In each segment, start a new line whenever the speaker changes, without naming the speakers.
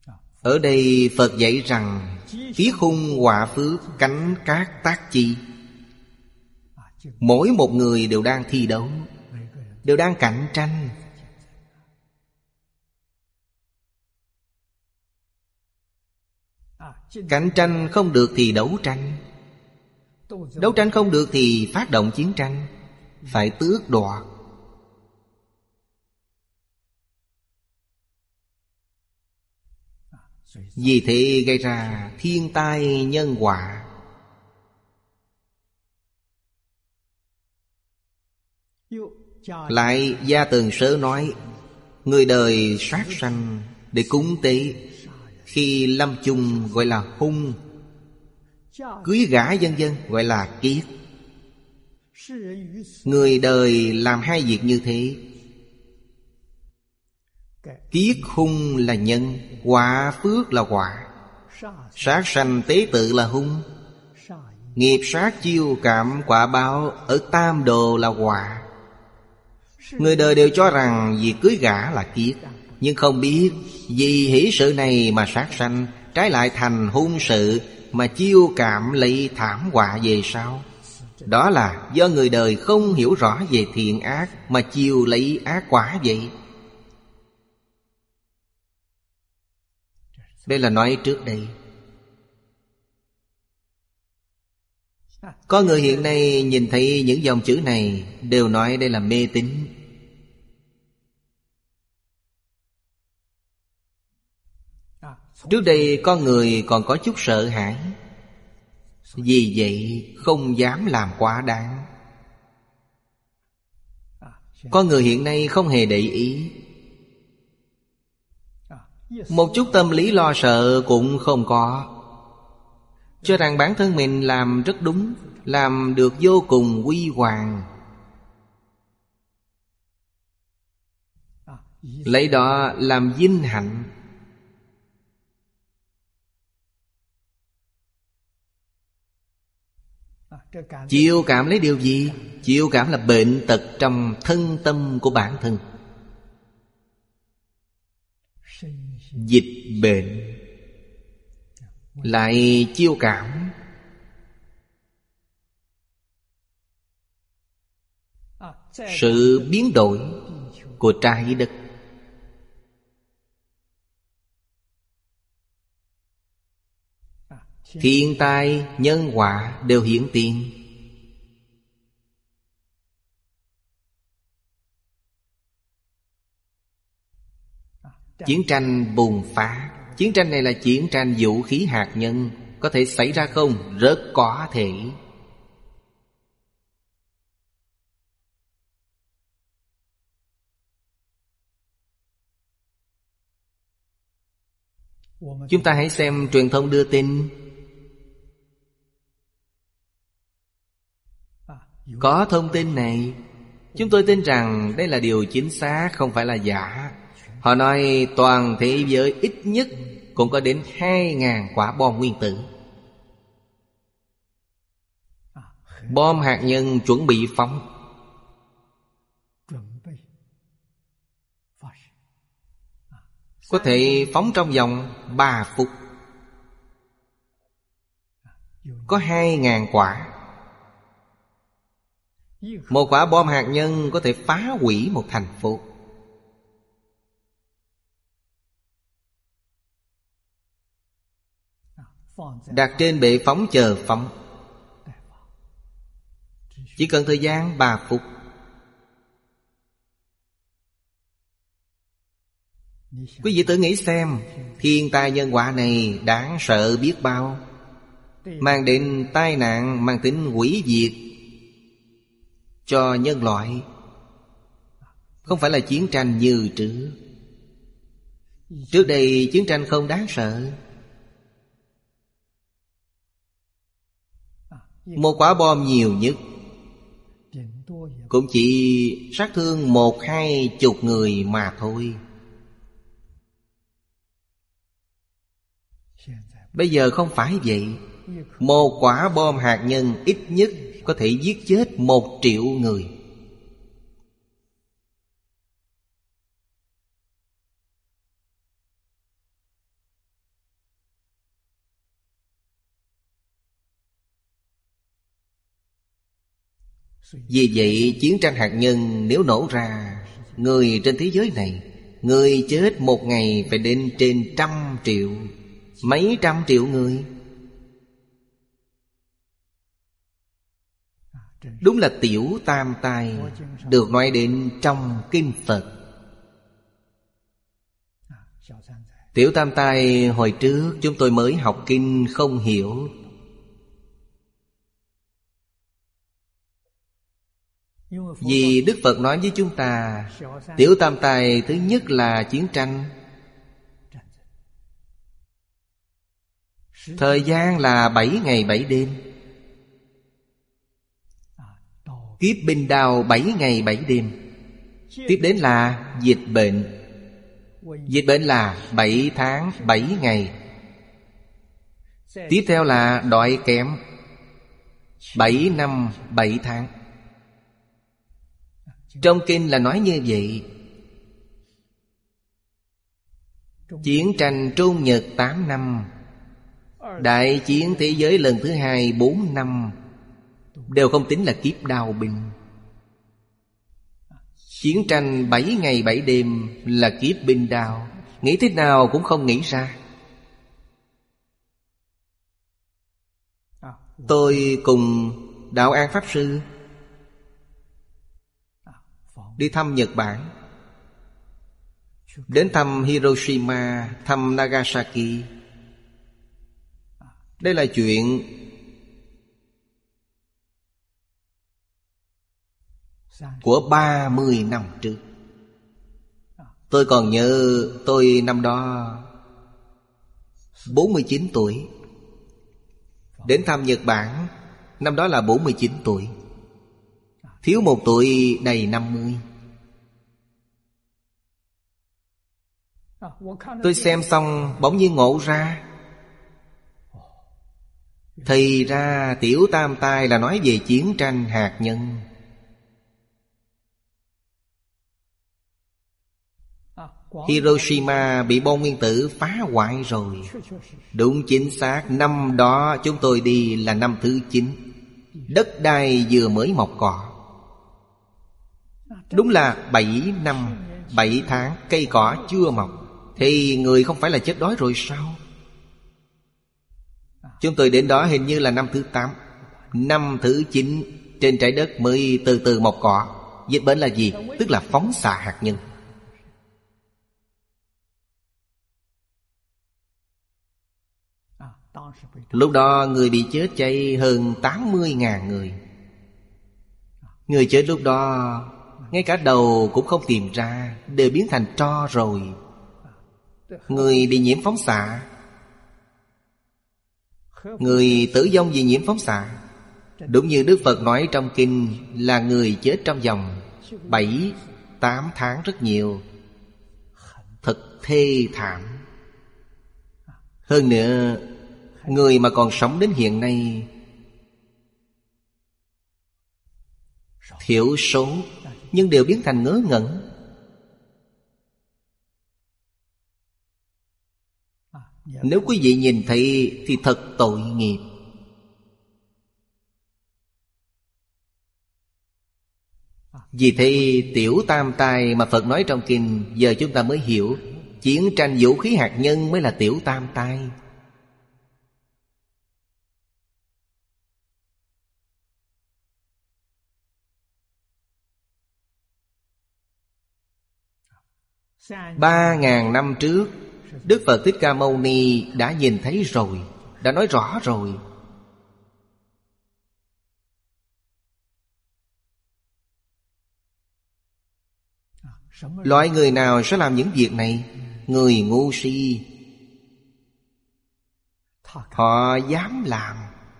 Ở đây Phật dạy rằng kiết hung họa phước cánh cát tác chi. Mỗi một người đều đang thi đấu, đều đang cạnh tranh. Cạnh tranh không được thì đấu tranh, đấu tranh không được thì phát động chiến tranh, phải tước đoạt. Vì thế gây ra thiên tai nhân họa. Lại Gia Tần Sớ nói, người đời sát sanh để cúng tế, khi lâm chung gọi là hung, cưới gả vân vân gọi là kiết. Người đời làm hai việc như thế. Kiết hung là nhân, họa phước là họa. Sát sanh tế tự là hung, nghiệp sát chiêu cảm quả báo ở tam đồ là họa. Người đời đều cho rằng việc cưới gả là kiết, nhưng không biết vì hỷ sự này mà sát sanh, trái lại thành hung sự mà chiêu cảm lấy thảm họa về sau. Đó là do người đời không hiểu rõ về thiện ác mà chiêu lấy ác quả vậy. Đây là nói trước đây. Có người hiện nay nhìn thấy những dòng chữ này đều nói đây là mê tín. Trước đây con người còn có chút sợ hãi, vì vậy không dám làm quá đáng. Con người hiện nay không hề để ý, một chút tâm lý lo sợ cũng không có, cho rằng bản thân mình làm rất đúng, làm được vô cùng huy hoàng, lấy đó làm vinh hạnh. Chiêu cảm lấy điều gì? Chiêu cảm là bệnh tật trong thân tâm của bản thân. Dịch bệnh lại chiêu cảm. Sự biến đổi của trái đất. Thiên tai, nhân họa đều hiển tiền. Chiến tranh bùng phá. Chiến tranh này là chiến tranh vũ khí hạt nhân. Có thể xảy ra không? Rất có thể. Chúng ta hãy xem truyền thông đưa tin. Có thông tin này, chúng tôi tin rằng đây là điều chính xác, không phải là giả. Họ nói toàn thế giới ít nhất cũng có đến 2.000 quả bom nguyên tử. Bom hạt nhân chuẩn bị phóng. Có thể phóng trong vòng 3 phút. Có 2.000 quả. Một quả bom hạt nhân có thể phá hủy một thành phố. Đặt trên bệ phóng chờ phóng. Chỉ cần thời gian 3 phút. Quý vị tự nghĩ xem, thiên tai nhân họa này đáng sợ biết bao, mang đến tai nạn, mang tính hủy diệt cho nhân loại. Không phải là chiến tranh như trước. Trước đây chiến tranh không đáng sợ. Một quả bom nhiều nhất cũng chỉ sát thương 1-20 người mà thôi. Bây giờ không phải vậy. Một quả bom hạt nhân ít nhất có thể giết chết 1 triệu người. Vì vậy chiến tranh hạt nhân nếu nổ ra, người trên thế giới này, người chết một ngày phải đến trên 100 triệu, mấy trăm triệu người. Đúng là tiểu tam tai được nói đến trong kinh Phật. Tiểu tam tai hồi trước chúng tôi mới học kinh không hiểu. Vì Đức Phật nói với chúng ta, tiểu tam tai thứ nhất là chiến tranh. Thời gian là 7 ngày 7 đêm. Kiếp binh đao 7 ngày 7 đêm. Tiếp đến là dịch bệnh. Dịch bệnh là 7 tháng 7 ngày. Tiếp theo là đói kém, 7 năm 7 tháng. Trong kinh là nói như vậy. Chiến tranh Trung Nhật 8 năm, đại chiến thế giới lần thứ 2 4 năm, đều không tính là kiếp đao binh. Chiến tranh 7 ngày 7 đêm là kiếp binh đao. Nghĩ thế nào cũng không nghĩ ra. Tôi cùng Đạo An Pháp Sư đi thăm Nhật Bản, đến thăm Hiroshima, thăm Nagasaki. Đây là chuyện của 30 năm trước. Tôi còn nhớ tôi năm đó 49 tuổi. Đến thăm Nhật Bản, năm đó là 49 tuổi. Thiếu 1 tuổi đầy 50. Tôi xem xong bỗng nhiên ngộ ra, thì ra tiểu tam tai là nói về chiến tranh hạt nhân. Hiroshima bị bom nguyên tử phá hoại rồi. Đúng chính xác, năm đó chúng tôi đi là năm thứ 9. Đất đai vừa mới mọc cỏ. Đúng là 7 năm 7 tháng cây cỏ chưa mọc, thì người không phải là chết đói rồi sao? Chúng tôi đến đó hình như là năm thứ 8. Năm thứ 9 trên trái đất mới từ từ mọc cỏ. Dịch bệnh là gì? Tức là phóng xạ hạt nhân. Lúc đó người bị chết cháy hơn 80.000 người. Người chết lúc đó ngay cả đầu cũng không tìm ra, đều biến thành tro rồi. Người bị nhiễm phóng xạ, người tử vong vì nhiễm phóng xạ. Đúng như Đức Phật nói trong kinh, là người chết trong vòng 7-8 tháng rất nhiều. Thật thê thảm. Hơn nữa, người mà còn sống đến hiện nay thiểu số, nhưng đều biến thành ngớ ngẩn. Nếu quý vị nhìn thấy thì thật tội nghiệp. Vì thế tiểu tam tai mà Phật nói trong kinh, giờ chúng ta mới hiểu, chiến tranh vũ khí hạt nhân mới là tiểu tam tai. Ba ngàn năm trước, Đức Phật Thích Ca Mâu Ni đã nhìn thấy rồi, đã nói rõ rồi. Loại người nào sẽ làm những việc này? Người ngu si. Họ dám làm.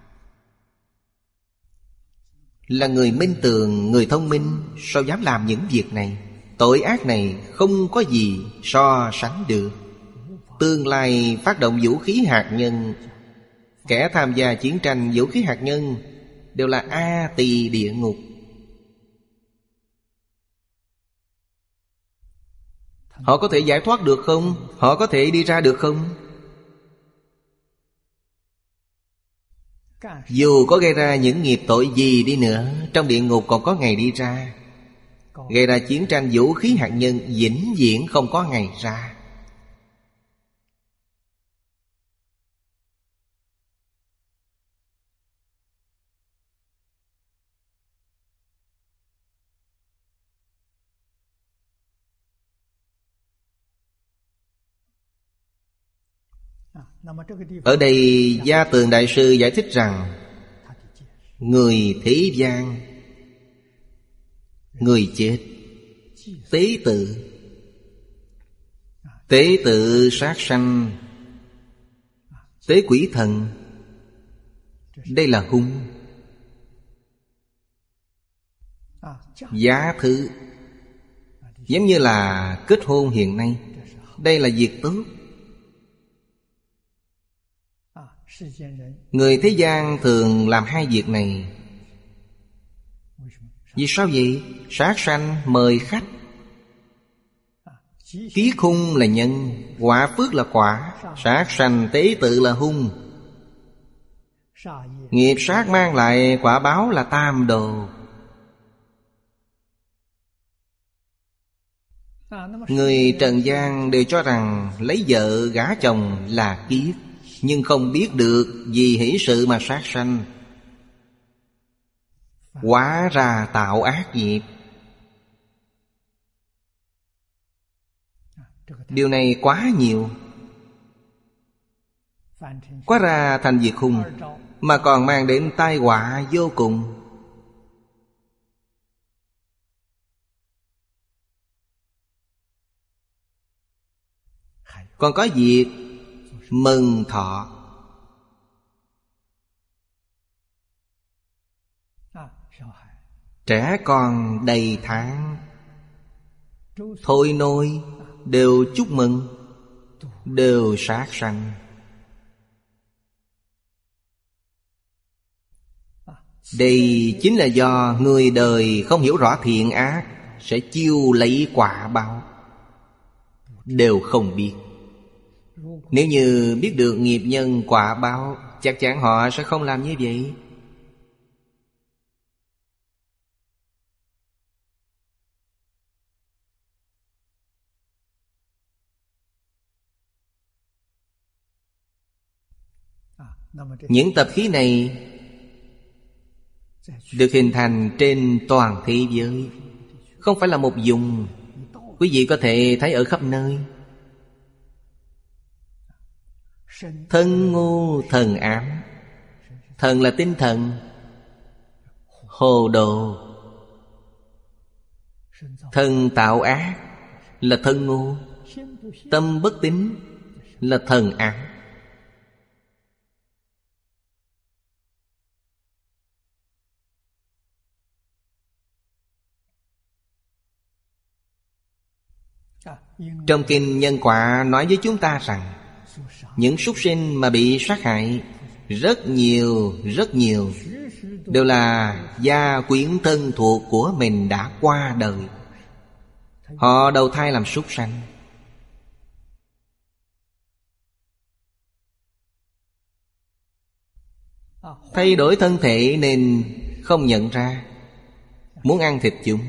Là người minh tường, người thông minh, sao dám làm những việc này? Tội ác này không có gì so sánh được. Tương lai phát động vũ khí hạt nhân, kẻ tham gia chiến tranh vũ khí hạt nhân đều là A Tỳ địa ngục. Họ có thể giải thoát được không? Họ có thể đi ra được không? Dù có gây ra những nghiệp tội gì đi nữa, trong địa ngục còn có ngày đi ra. Gây ra chiến tranh vũ khí hạt nhân, vĩnh viễn không có ngày ra. Ở đây Gia Tường Đại Sư giải thích rằng người thế gian, người chết, tế tự, tế tự sát sanh, tế quỷ thần, đây là hung. Giá thứ, giống như là kết hôn hiện nay, đây là việc tốt. Người thế gian thường làm hai việc này. Vì sao vậy? Sát sanh mời khách. Ký khung là nhân, quả phước là quả. Sát sanh tế tự là hung. Nghiệp sát mang lại quả báo là tam đồ. Người trần gian đều cho rằng lấy vợ gả chồng là kiết, nhưng không biết được vì hỷ sự mà sát sanh, hóa ra tạo ác nghiệp. Điều này quá nhiều. Quá ra thành việc hung, mà còn mang đến tai họa vô cùng. Còn có việc mừng thọ. Trẻ con đầy tháng, thôi nôi đều chúc mừng, đều sát sanh. Đây chính là do người đời không hiểu rõ thiện ác, sẽ chiêu lấy quả báo, đều không biết. Nếu như biết được nghiệp nhân quả báo, chắc chắn họ sẽ không làm như vậy. Những tập khí này được hình thành trên toàn thế giới, không phải là một vùng. Quý vị có thể thấy ở khắp nơi. Thân ngu thần ám. Thần là tinh thần, hồ đồ. Thần tạo ác là thân ngu. Tâm bất tín là thần ám. Trong kinh Nhân Quả nói với chúng ta rằng những súc sinh mà bị sát hại rất nhiều đều là gia quyến thân thuộc của mình đã qua đời. Họ đầu thai làm súc sanh. Thay đổi thân thể nên không nhận ra, muốn ăn thịt chúng.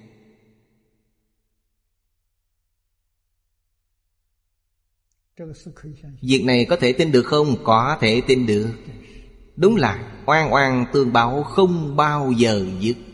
Việc này có thể tin được không? Có thể tin được. Đúng là oan oan tương báo không bao giờ dứt.